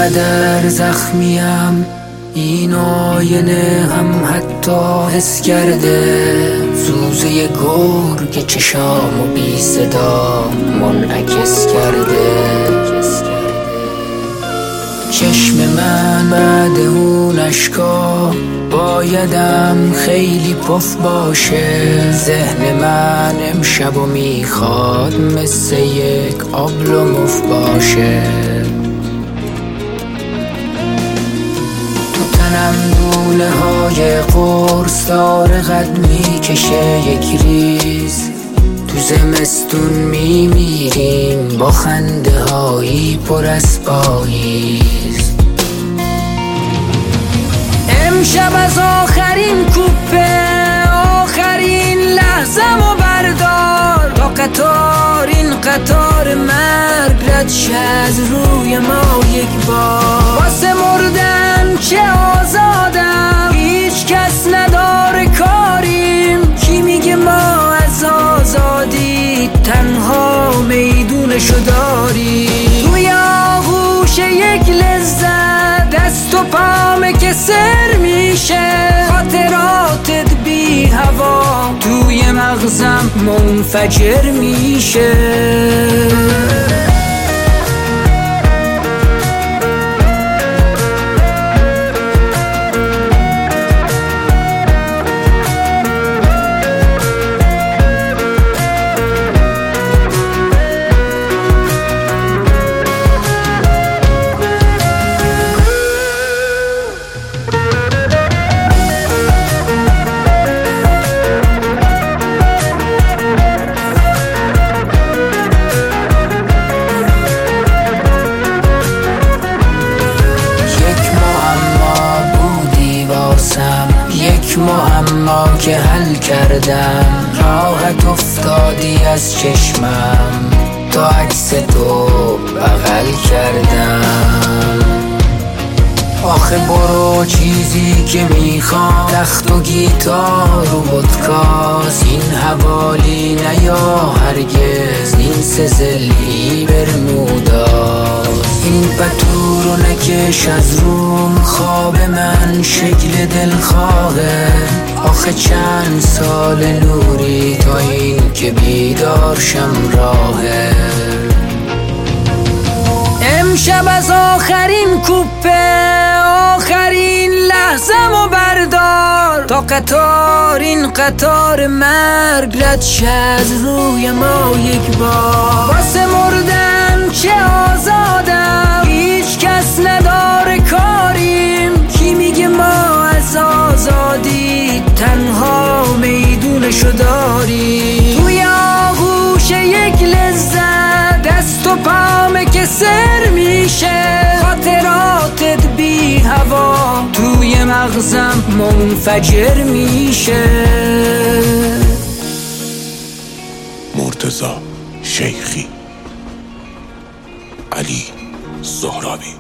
چقدر زخمیم، این آینه هم حتی حس کرده سوزه گرگ چشام و بی صدا منعکس کرده. چشم من بعد اون اشکا بایدم خیلی پف باشه. ذهن من امشب و میخواد مثل یک آبل و مف باشه. تو تنم دونه های قرص داره قد میکشه یک ریز. تو زمستون میمیریم با خنده هایی پر از پاییز. امشب از آخرین کوپه آخرین لحظم و بردار، تا قطار این قطار مرگ رد شه از روی ما یک بار. واسه مردن چه آزادم، هیچ کس نداره کاریم. کی میگه ما از آزادی تنها میدونشو داریم؟ توی آغوش یک لذت دست و پامه که سر میشه. خاطراتت بی هوا توی مغزم منفجر میشه. یک معما که حل کردم، راحت افتادی از چشمم تا عکس تو بغل کردم. آخه برو چیزی که میخوام تخت و گیتار و ودکاست. این حوالی نیا هرگز، این سزلی برموداست. این پتو رو نکش از روم، خواب من شکل دلخواهه. آخه چند سال نوری تا این که بیدار شم راهه. امشب از آخرین کوپه آخرین لحظم و بردار، تا قطار این قطار مرگ رد شه از روی ما یک بار. واسه مردن چه آزادم، هیچ کس نداره کاریم. کی میگه ما از آزادی تنها میدونشو داریم؟ توی آغوش یک لذت دست و پامه که سر میشه. خاطراتت بی هوا توی مغزم منفجر میشه. مرتضی شیخی، علی زهرابی.